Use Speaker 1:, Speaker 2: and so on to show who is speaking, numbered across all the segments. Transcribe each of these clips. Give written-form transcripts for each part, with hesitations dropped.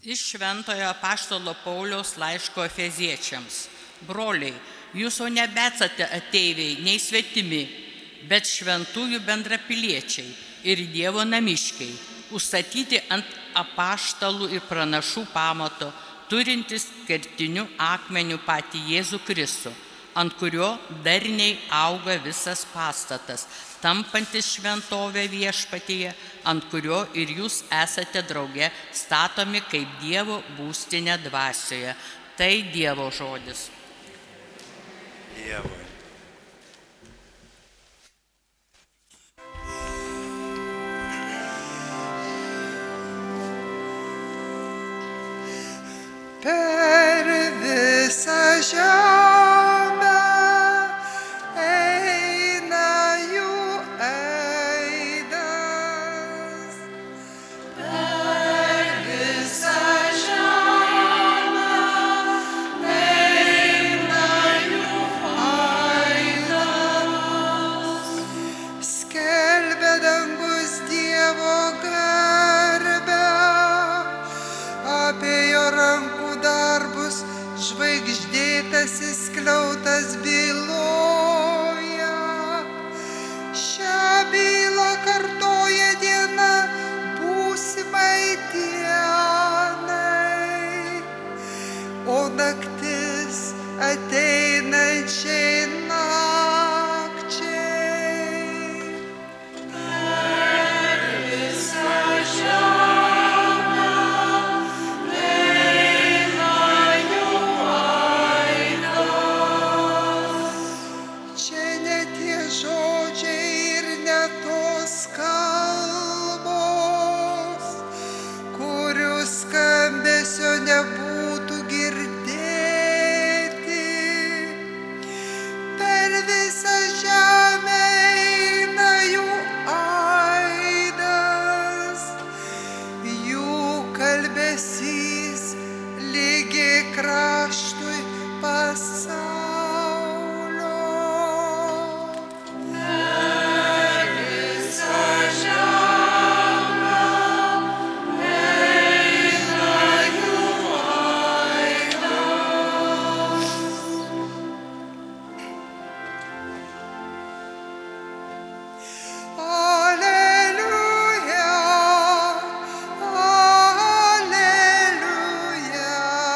Speaker 1: Iš Šventojo apaštalo Pauliaus laiško Efeziečiams. Broliai, jūs jau nebesate ateiviai, nei svetimi, bet šventųjų bendrapiliečiai ir Dievo namiškiai, užstatyti ant apaštalų ir pranašų pamato, turintis kertiniu akmeniu patį Jėzų Kristų, ant kurio darniai auga visas pastatas, tampantis šventovę viešpatyje, ant kurio ir jūs esate drauge statomi kaip Dievo būstinė dvasioje. Tai Dievo žodis.
Speaker 2: Dievui.
Speaker 3: Per visą žemę eina jų aidas. Per visą žemę eina jų aidas. Skelbia dangus Dievo garbę, apie jo rankų darbus žvaigždėtasis skliautas byloja. Šią bylą kartoja diena būsimai dienai, o naktis ateinančiai nakčiai. Per visą žemę eina jų aidas. Čia ne tie žodžiai ir ne tos kalbos, kurių skambesio nebūtų girdėti. Per visą žemę eina jų aidas, jų kalbesys lygi kraštui pasaulio. Per visą žemę eina jų aidas. Alleluja, alleluja,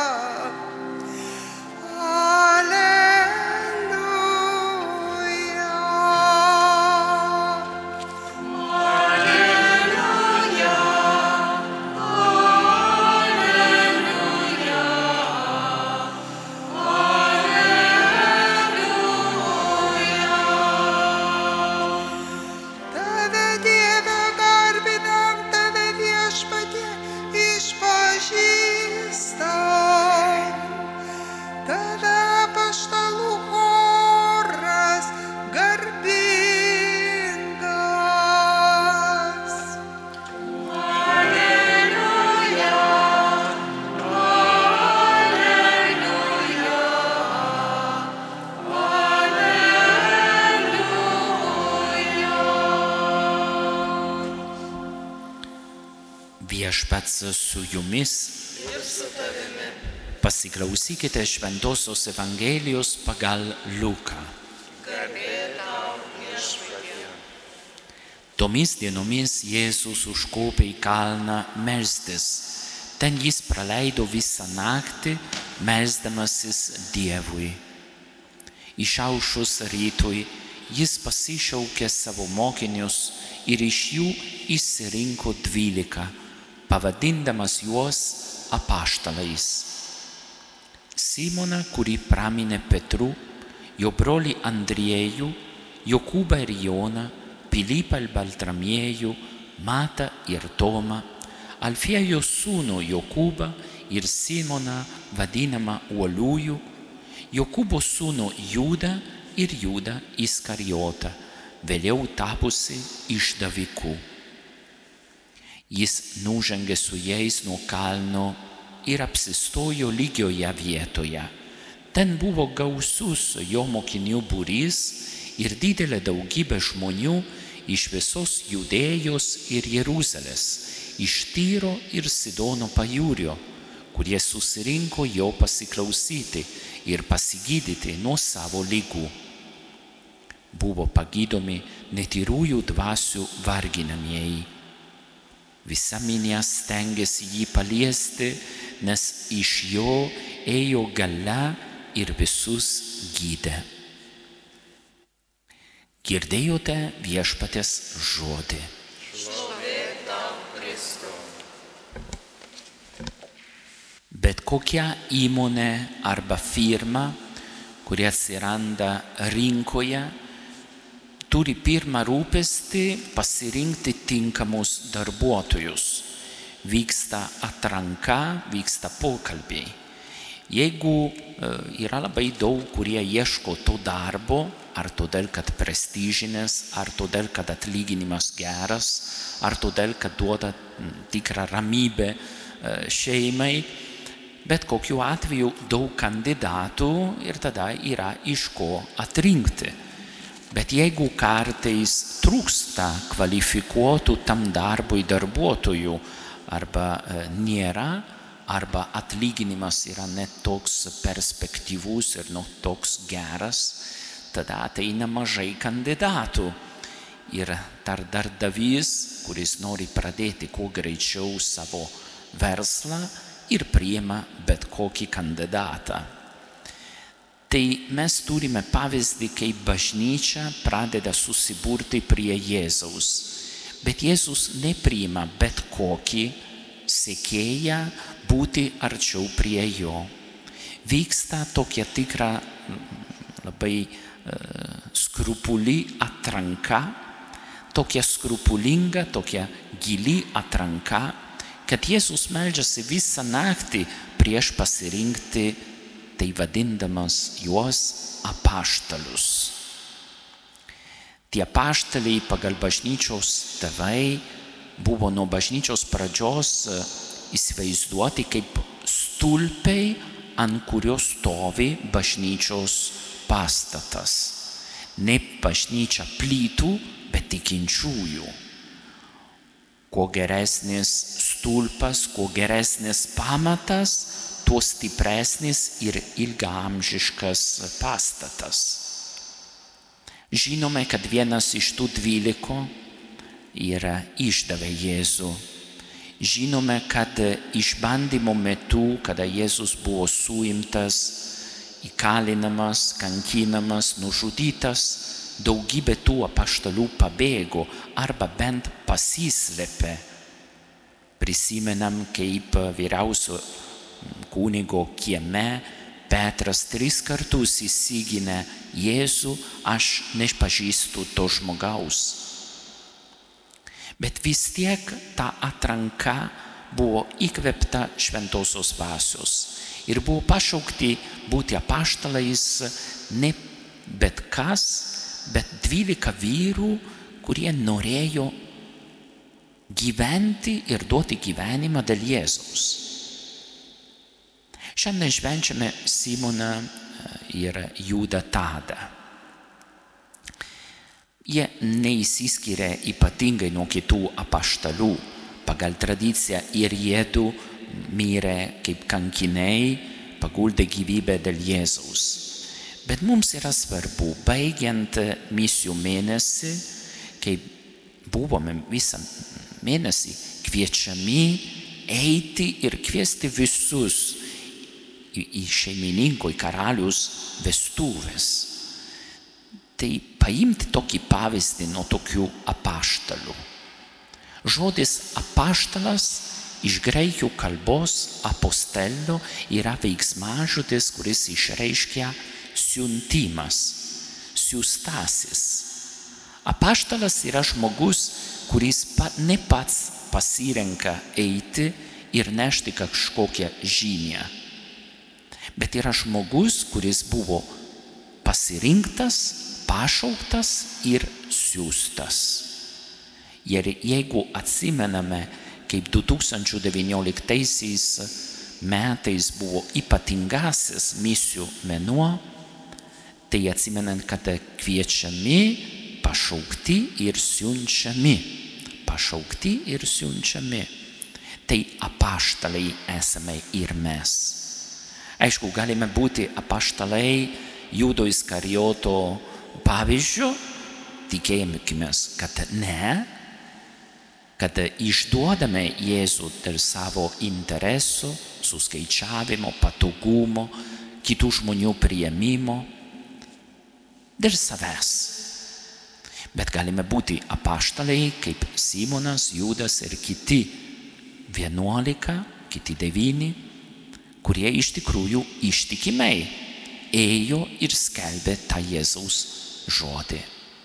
Speaker 3: Tave Dieve garbinam, Tave Viešpatie išpažįstam, Tave apaštalų choras garbingas. Alleluja, alleluja,
Speaker 4: Viešpats su jumis. Pasiklausykite Šventosios Evangelijos pagal Luką. Tomis dienomis Jėzus užkopė į kalną melstis. Ten jis praleido visą naktį, melsdamasis Dievui. Išaušus rytui jis pasišaukė savo mokinius ir iš jų išsirinko 12, pavadindamas juos apaštalais. Simoną, kurį praminė Petru, jo brolį Andriejų, Jokūbą ir Joną, Pilypą ir Baltramiejų, Matą ir Tomą, Alfiejų sūnų Jokūbą ir Simoną vadinamą Uoliųjų, Jokūbo sūnų Judą ir Judą Iskarijotą, vėliau tapusi išdaviku. Jis nužengė su jais nuo kalno ir apsistojo lygioje vietoje. Ten buvo gausus jo mokinių būrys ir didelė daugybė žmonių iš visos Judėjos ir Jeruzalės, iš Tyro ir Sidono pajūrio, kurie susirinko jo pasiklausyti ir pasigydyti nuo savo ligų. Buvo pagydomi netyrųjų dvasių varginamieji. Visa minia stengėsi jį paliesti, nes iš jo ėjo galia ir visus gydė. Girdėjote viešpaties žodį. Bet kokia įmonė arba firma, kuri atsiranda rinkoje, turi pirmą rūpestį pasirinkti tinkamus darbuotojus. Vyksta atranka, vyksta pokalbiai. Jeigu yra labai daug, kurie ieško to darbo, ar todėl, kad prestižinis, ar todėl, kad atlyginimas geras, ar todėl, kad duoda tikrą ramybę šeimai, bet kokiu atveju daug kandidatų ir tada yra iš ko atrinkti. Bet jeigu kartais trūksta kvalifikuotų tam darbui darbuotojų, arba nėra, arba atlyginimas yra net toks perspektyvus ir net toks geras, tada ateina mažai kandidatų. Ir darbdavys, kuris nori pradėti kuo greičiau savo verslą, ir priima bet kokį kandidatą. Tai mes turime pavyzdį, kaip bažnyčia pradeda susiburti prie Jėzaus. Bet Jėzus nepriima bet kokį sekėją būti arčiau prie jo. Vyksta tokia tikra labai skrupuli atranka, tokia skrupulinga, tokia gili atranka, kad Jėzus meldžiasi visą naktį prieš pasirinkti tai vadindamas juos apaštalus. Tie apaštaliai pagal bažnyčios tėvai buvo nuo bažnyčios pradžios įsivaizduoti kaip stulpai, ant kurios stovi bažnyčios pastatas. Ne bažnyčia plytų, bet tikinčiųjų. Kuo geresnis stulpas, kuo geresnis pamatas, tuo stipresnis ir ilgaamžiškas pastatas. Žinome, kad vienas iš tų 12 išdavė Jėzų. Žinome, kad išbandymo metu, kada Jėzus buvo suimtas, įkalinamas, kankinamas, nužudytas, daugybė tų apaštalų pabėgo arba bent pasislėpė. Prisimenam, kaip vyriausio kunigo kieme Petras 3 kartus įsigynė Jėzų, aš nepažįstu to žmogaus. Bet vis tiek ta atranka buvo įkvėpta šventosios dvasios ir buvo pašaukti būti apaštalais ne bet kas, bet 12 vyrų, kurie norėjo gyventi ir duoti gyvenimą dėl Jėzaus. Šiandien švenčiame Simoną ir Judą Tadą. Jie neįsiskiria ypatingai nuo kitų apaštalų. Pagal tradiciją ir jiedu mirė kaip kankiniai, paguldė gyvybę dėl Jėzaus. Bet mums yra svarbu, baigiant misijų mėnesį, kai buvome visą mėnesį kviečiami eiti ir kviesti visus į šeimininko, į karalius vestuvės. Tai paimti tokį pavyzdį nuo tokių apaštalų. Žodis apaštalas iš graikų kalbos apostello yra veiksmažodis, kuris išreiškia siuntimas, siųstasis. Apaštalas yra žmogus, kuris ne pats pasirenka eiti ir nešti kažkokią žinią. Bet yra žmogus, kuris buvo pasirinktas, pašauktas ir siųstas. Ir jeigu atsimename, kaip 2019 metais buvo ypatingasis misijų mėnuo, tai atsimenant, kad kviečiami, pašaukti ir siunčiami. Pašaukti ir siunčiami. tai apaštalai esame ir mes. Aišku, galime būti apaštalai Judo Iskarijoto pavyzdžiu, tikėjimės, kad ne, kad išduodame Jėzų dėl savo interesų, suskaičiavimo, patogumo, kitų žmonių priėmimo, dėl savęs. Bet galime būti apaštalai kaip Simonas, Judas ir kiti 11, kiti 9, kurie iš tikrųjų ištikimai ėjo ir skelbė tą Jėzaus žodį.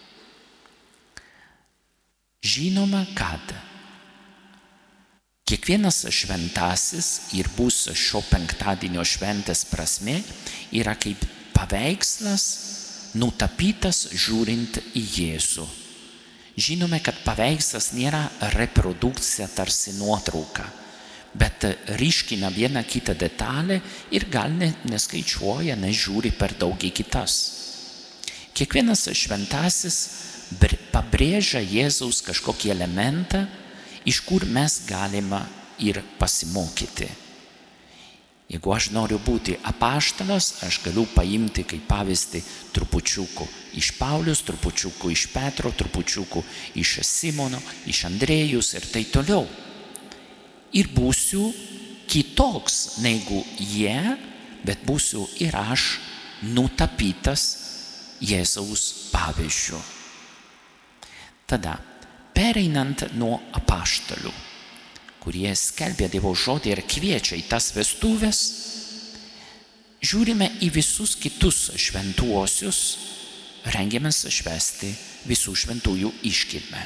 Speaker 4: Žinoma, kad kiekvienas šventasis ir bus šio penktadienio šventės prasme yra kaip paveikslas nutapytas žiūrint į Jėzų. Žinome, kad paveikslas nėra reprodukcija tarsi nuotrauka, bet ryškina vieną kitą detalę ir gal neskaičiuoja, nežiūri per daug į kitas. Kiekvienas šventasis pabrėžia Jėzaus kažkokį elementą, iš kur mes galime ir pasimokyti. Jeigu aš noriu būti apaštalas, aš galiu paimti kaip pavyzdį trupučiuku iš Paulius, trupučiuku iš Petro, trupučiuku iš Simono, iš Andrėjus ir tai toliau. Ir būsiu kitoks negu jie, bet būsiu ir aš nutapytas Jėzaus pavyzdžiu. Tada, pereinant nuo apaštalų, kurie skelbia Dievo žodį ir kviečia į tas vestuves, žiūrime į visus kitus šventuosius, rengiamės švęsti visų šventųjų iškilmę.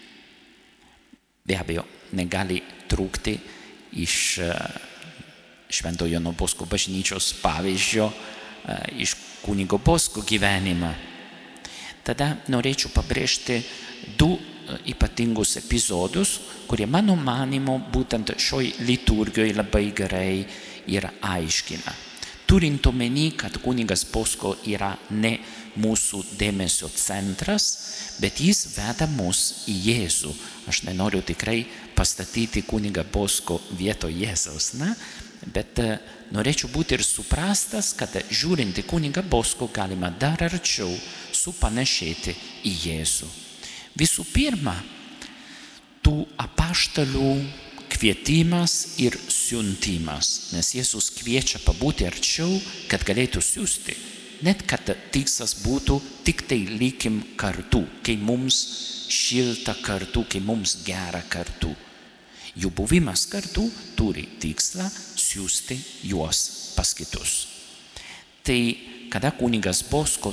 Speaker 4: Be abejo, negali trūkti iš Švento Jono Bosko bažnyčios pavyzdžio, iš kunigo Bosko gyvenimą. Tada norėčiau pabrėžti 2 ypatingus epizodus, kurie mano manymu būtent šioj liturgijoje labai gerai ir aiškina. Turint omeny, kad kunigas Bosko yra ne mūsų dėmesio centras, bet jis veda mus į Jėzų. Aš nenoriu tikrai pastatyti kunigą Bosko vietoj Jėzaus, bet norėčiau būti ir suprastas, kad žiūrint į kunigą Bosko galima dar arčiau supanašėti į Jėzų. Visų pirma, tų apaštalų kvietimas ir siuntimas, nes Jėzus kviečia pabūti arčiau, kad galėtų siųsti, net kad tikslas būtų tik tai likim kartu, kai mums šilta kartu, kai mums gera kartu. Jų buvimas kartu turi tikslą siųsti juos pas kitus. Tai kada kunigas Bosko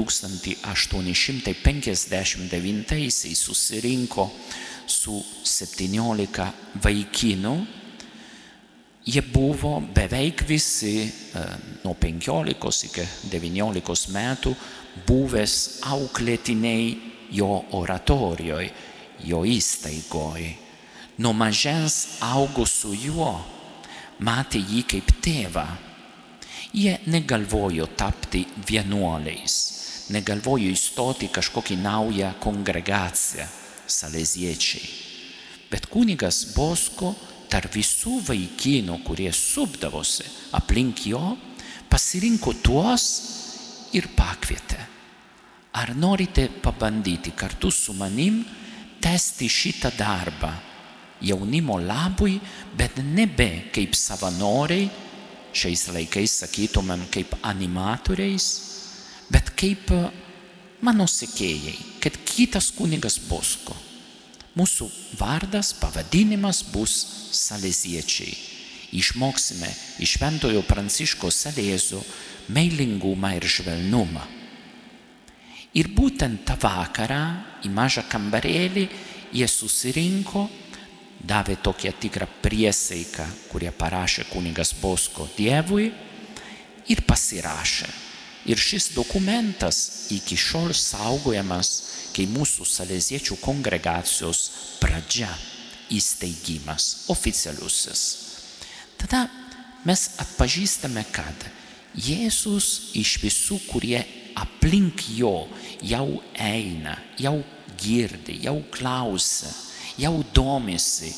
Speaker 4: 1859 susirinko su 17 vaikinų, jie buvo beveik visi nuo 15 iki 19 metų buvęs auklėtiniai jo oratorijoje, jo įstaigoje. Nuo mažens augo su juo, matė jį kaip tėvą. Jie negalvojo tapti vienuoliais, negalvojo įstoti kažkokį naują kongregaciją, saleziečiai. Bet kunigas Bosko tarp visų vaikinų, kurie supdavosi aplink jo, pasirinko tuos ir pakvietė. Ar norite pabandyti kartu su manim tęsti šitą darbą jaunimo labui, bet nebe kaip savanoriai, šiais laikais sakytumėm kaip animatoriais, bet kaip mano sekėjai, kad kitas kunigas Bosko. Mūsų vardas, pavadinimas bus saleziečiai. Išmoksime iš Šventojo Pranciško Salezio meilingumą ir švelnumą. Ir būtent tą vakarą į mažą kambarėlį jie susirinko, davė tokią tikrą priesaiką, kurią parašė kunigas Bosko Dievui ir pasirašė. Ir šis dokumentas iki šiol saugojamas kaip mūsų saleziečių kongregacijos pradžia, įsteigimas, oficialusis. Tada mes atpažįstame, kad Jėzus iš visų, kurie aplink jo jau eina, jau girdi, jau klausia, jau domisi,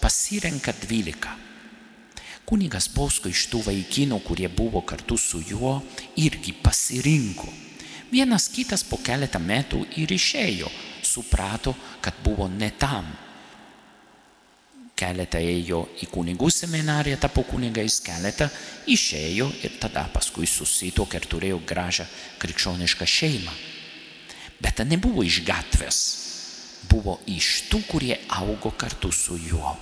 Speaker 4: pasirenka 12. Kunigas Bosko iš tų vaikinų, kurie buvo kartu su juo, irgi pasirinko. Vienas kitas po keletą metų ir išėjo, suprato, kad buvo ne tam. Keletą ėjo į kunigų seminariją, tapo kunigais, keletą išėjo ir tada paskui susituokė ir turėjo gražią krikščionišką šeimą. Bet tai nebuvo iš gatvės, buvo iš tų, kurie augo kartu su juo.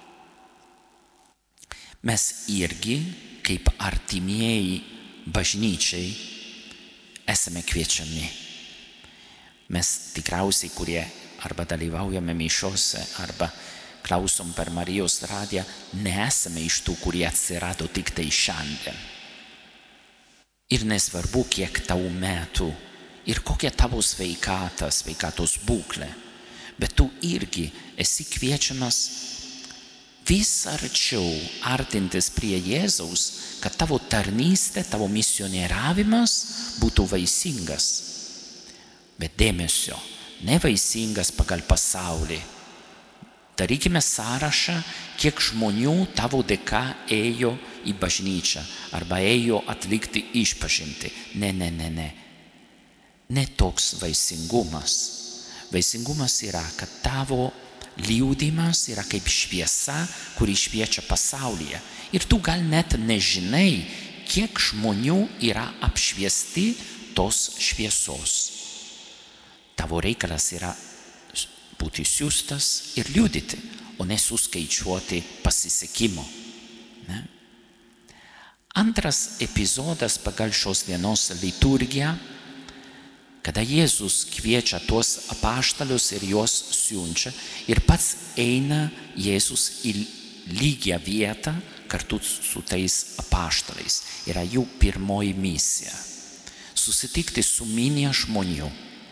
Speaker 4: Mes irgi, kaip artimieji bažnyčiai, esame kviečiami. Mes tikriausiai, kurie arba dalyvaujame mišiose, arba klausom per Marijos radiją, nesame iš tų, kurie atsirado tik tai šiandien. Ir nesvarbu, kiek tau metų ir kokia tavo sveikatos būklė, bet tu irgi esi kviečiamas vis arčiau artintis prie Jėzaus, kad tavo tarnystė, tavo misionieravimas būtų vaisingas. Bet dėmesio, nevaisingas pagal pasaulį. Darykime sąrašą, kiek žmonių tavo dėka ėjo į bažnyčią arba ėjo atlikti išpažintį. Ne. Ne toks vaisingumas. Vaisingumas yra, kad tavo liudijimas yra kaip šviesa, kuri šviečia pasaulyje. Ir tu gal net nežinai, kiek žmonių yra apšviesti tos šviesos. Tavo reikalas yra būti siųstas ir liudyti, o nesuskaičiuoti pasisekimo. Ne? Antras epizodas pagal šios dienos liturgiją, kada Jėzus kviečia tuos apaštalus ir juos siunčia ir pats eina Jėzus į lygią vietą kartu su tais apaštalais. Yra jų pirmoji misija – susitikti su minia žmonių.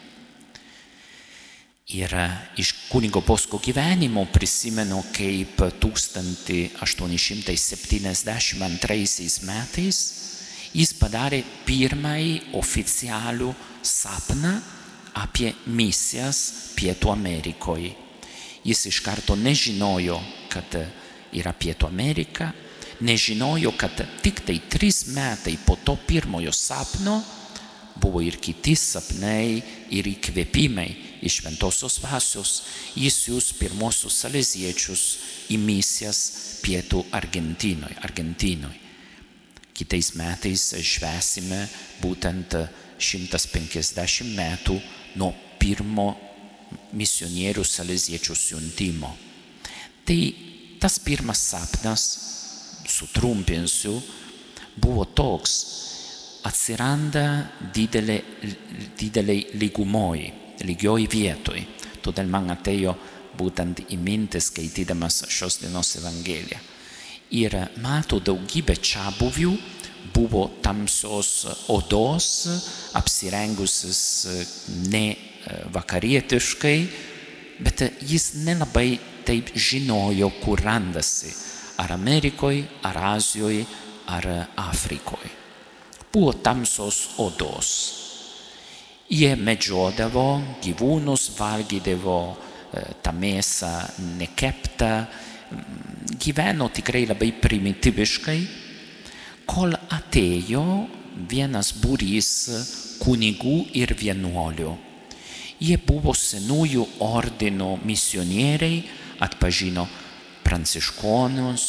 Speaker 4: Ir iš kunigo Bosko gyvenimo prisimenu, kaip 1872 metais jis padarė pirmąjį oficialų sapną apie misijas Pietų Amerikoje. Jis iš karto nežinojo, kad yra Pietų Amerika, nežinojo, kad tik tai 3 metai po to pirmojo sapno buvo ir kiti sapnai ir įkvėpimai iš šventosios dvasios. Jis siųs pirmosius saleziečius į misijas Pietų Argentinoje. Kitais metais švęsime būtent 150 metų nuo pirmo misionierių saleziečių siuntimo. Tai tas pirmas sapnas, sutrumpinsiu, buvo toks: atsiranda didelei lygioj vietoj. Todėl man atėjo būtent į mintį skaitydamas šios dienos Evangeliją. Ir mato daugybę čiabuvių, buvo tamsios odos, apsirengusis ne vakarietiškai, bet jis nelabai taip žinojo, kur randasi, ar Amerikoje, ar Azijoje, ar Afrikoje. Buvo tamsios odos. Jie medžiodavo gyvūnus, valgydavo tą mėsą nekeptą, gyveno tikrai labai primityviškai, kol atėjo vienas būrys kunigų ir vienuolių. Jie buvo senųjų ordino misionieriai, atpažino pranciškonus,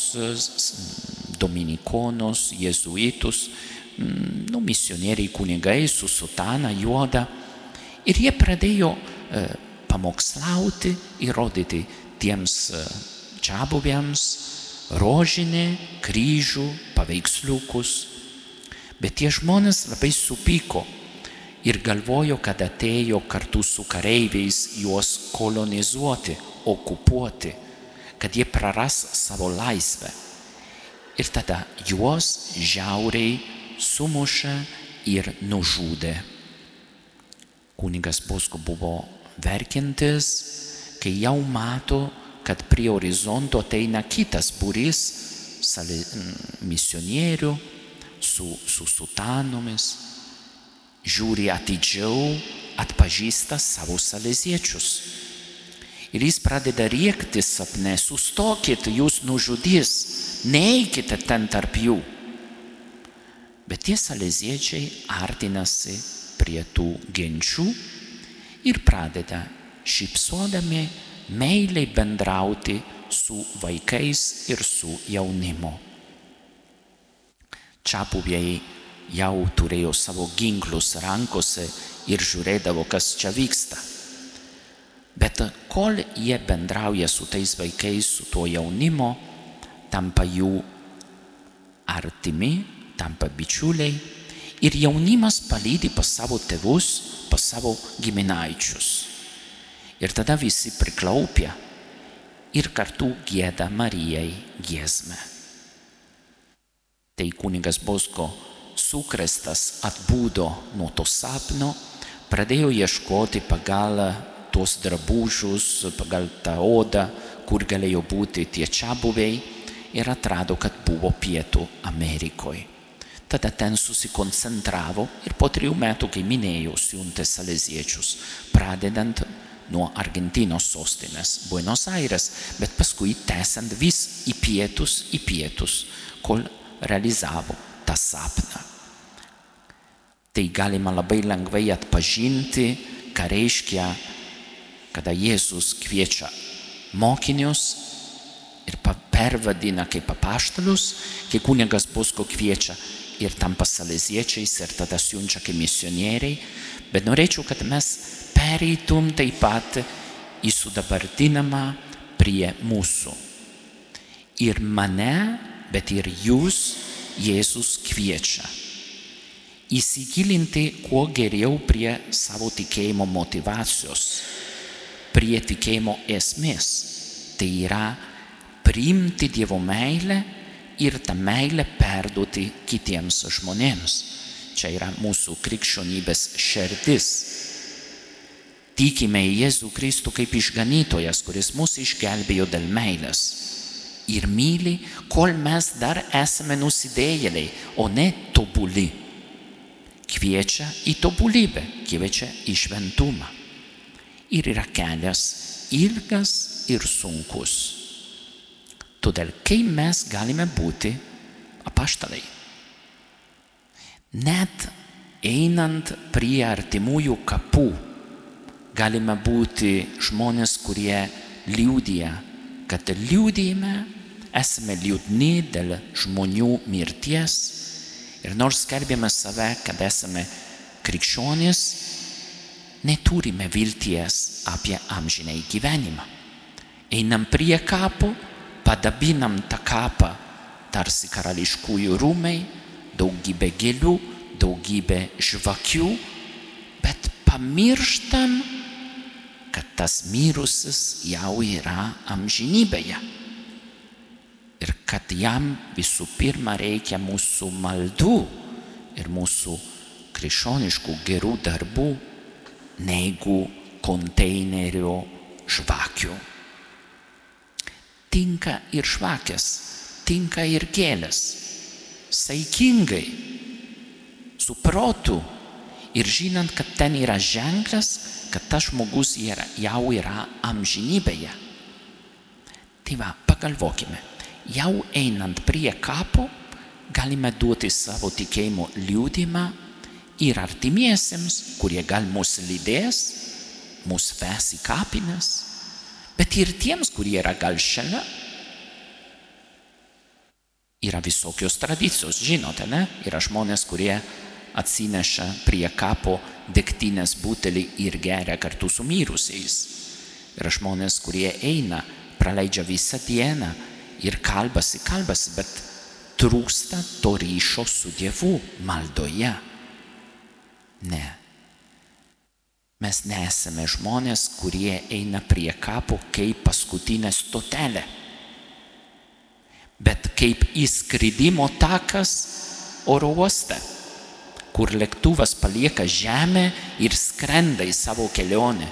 Speaker 4: dominikonus, jėzuitus, misionieriai kunigai su sutana juoda. Ir jie pradėjo pamokslauti ir rodyti tiems čiabuviams rožinį, kryžių, paveiksliukus. Bet tie žmonės labai supyko ir galvojo, kad atėjo kartu su kareiviais juos kolonizuoti, okupuoti, kad jie praras savo laisvę. Ir tada juos žiauriai sumušė ir nužudė. Kunigas Bosko buvo verkiantis, kai jau mato, kad prie horizonto ateina kitas būrys misionierių su sutanomis, žiūri atidžiau, atpažįsta savo saleziečius. Ir jis pradeda rėkti sapne, sustokit, jūs nužudys, neikite ten tarp jų. Bet tie saleziečiai artinasi prie tų genčių ir pradeda šypsodami meiliai bendrauti su vaikais ir su jaunimu. Čiabuviai jau turėjo savo ginklus rankose ir žiūrėdavo, kas čia vyksta. Bet kol jie bendrauja su tais vaikais, su tuo jaunimo, tampa jų artimi, tampa bičiuliai ir jaunimas palydi pas savo tėvus, pas savo giminaičius. Ir tada visi priklaupia ir kartu gieda Marijai giesmę. Tai kunigas Bosko sukrėstas atbudo nuo to sapno, pradėjo ieškoti pagal tuos drabužius, pagal tą odą, kur galėjo būti tie čiabuviai, ir atrado, kad buvo Pietų Amerikoje. Tada ten susikoncentravo ir po 3 metų, kai minėjau, siuntė saleziečius, pradedant nuo Argentinos sostinės Buenos Aires, bet paskui tęsiant vis į pietus, kol realizavo tą sapną. Tai galima labai lengvai atpažinti, ką reiškia, kada Jėzus kviečia mokinius ir pervadina kaip apaštalus, kai kunigas Bosko kviečia ir tampa saleziečiais ir tada siunčia kaip misionieriai, bet norėčiau, kad mes pereitum taip pat į sudabartinamą prie mūsų. Ir mane, bet ir jūs Jėzus kviečia įsigilinti kuo geriau prie savo tikėjimo motivacijos, prie tikėjimo esmės. Tai yra priimti Dievo meilę ir tą meilę perduoti kitiems žmonėms. Čia yra mūsų krikščionybės šerdis. Tikime į Jėzų Kristų kaip išganytojas, kuris mus išgelbėjo dėl meilės. Ir myli, kol mes dar esame nusidėjėliai, o ne tobuli. Kviečia į tobulybę, kviečia į šventumą. Ir yra kelias ilgas ir sunkus. Todėl, kai mes galime būti apaštalai, net einant prie artimųjų kapų, galime būti žmonės, kurie liudija, kad liudijame, esame liūdni dėl žmonių mirties ir nors skelbėme save, kad esame krikščionys, neturime vilties apie amžinąjį gyvenimą. Einam prie kapo, padabinam tą kapą tarsi karališkųjų rūmai, daugybė gėlių, daugybė žvakių, bet pamirštam, kad tas mirusis jau yra amžinybėje. Ir kad jam visų pirma reikia mūsų maldų ir mūsų krikščioniškų gerų darbų, negu konteinerio žvakių. Tinka ir žvakės, tinka ir gėlės, saikingai, su protu ir žinant, kad ten yra ženklas, kad tas žmogus jau yra amžinybėje. Tai va, pagalvokime, jau einant prie kapo, galime duoti savo tikėjimo liudijimą ir artimiesiems, kurie gal mus lydės, mus ves į kapines, bet ir tiems, kurie yra gal šalia. Yra visokios tradicijos, žinote, ne? Yra žmonės, kurie atsineša prie kapo degtinės butelį ir geria kartu su mirusiais. Yra žmonės, kurie eina, praleidžia visą dieną ir kalbasi, bet trūksta to ryšio su Dievu maldoje. Ne. Mes nesame žmonės, kurie eina prie kapo kaip paskutinė stotelė, bet kaip įskridimo takas oro uoste, kur lėktuvas palieka žemę ir skrenda į savo kelionę.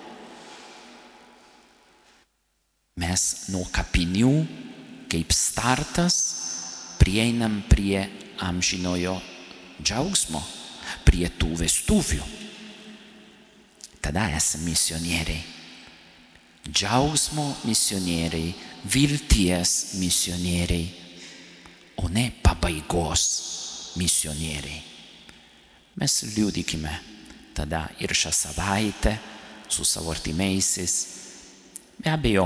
Speaker 4: Mes nuo kapinių, kaip startas, prieinam prie amžinojo džiaugsmo, prie tų vestuvių. Tada esame misionieriai. džiaugsmo misionieriai, vilties misionieriai, o ne pabaigos misionieriai. Mes liudykime tada ir šią savaitę su savo artimaisiais. Be abejo,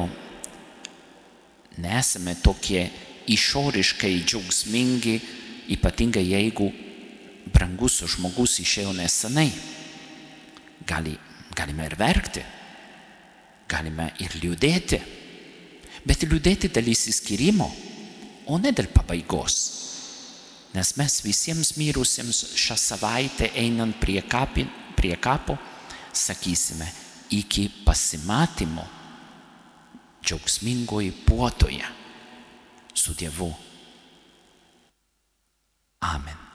Speaker 4: nesame tokie išoriškai džiaugsmingi, ypatingai jeigu brangus žmogus išėjo nesenai. Galime ir verkti, galime ir liūdėti, bet liūdėti dėl išsiskyrimo, o ne dėl pabaigos. Nes mes visiems mirusiems šią savaitę einant prie kapo sakysime iki pasimatymo džiaugsmingoje puotoje su Dievu. Amen.